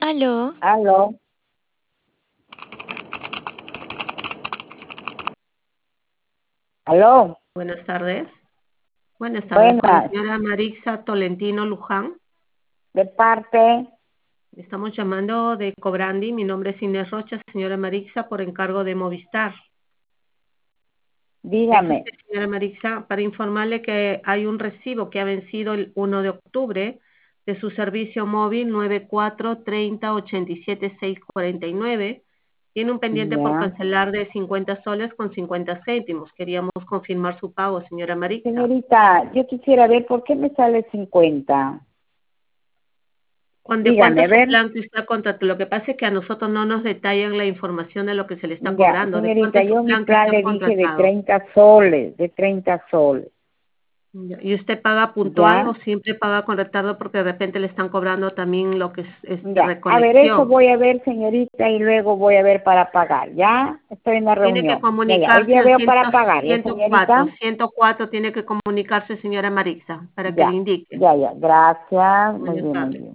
Aló, Aló, aló, Buenas tardes. Buenas tardes, con la buenas, señora Marixa Tolentino Luján. de parte, Estamos llamando de Cobrandi. Mi nombre es Inés Rocha, señora Marixa, por encargo de Movistar. Es dígame, usted, señora Marixa, para informarle que hay un recibo que ha vencido el 1 de octubre de su servicio móvil 9430 87 649. Tiene un pendiente por ya. cancelar de 50 soles con 50 céntimos. Queríamos confirmar su pago, señora Marixa. Señorita, yo quisiera ver por qué me sale 50. ¿Cuánto Dígame, a es su ver, plan que usted contrató? Lo que pasa es que a nosotros no nos detallan la información de lo que se le está ya, cobrando. ¿De cuánto señorita, es su yo mi plan que plan usted ha le dije de contratado? 30 soles, de 30 soles, Ya. ¿Y usted paga puntual o ya, siempre paga con retardo porque de repente le están cobrando también lo que es ya. A ver, eso reconexión? voy a ver, señorita, y luego voy a ver para pagar, ¿ya? Estoy en la Tiene que reunión, ya, hoy comunicarse día al veo para pagar, ¿ya, 104. señorita? 104 tiene que comunicarse, señora Marixa, para que le Ya, indique. ya, ya, gracias, muy Buenas bien, muy tardes. bien.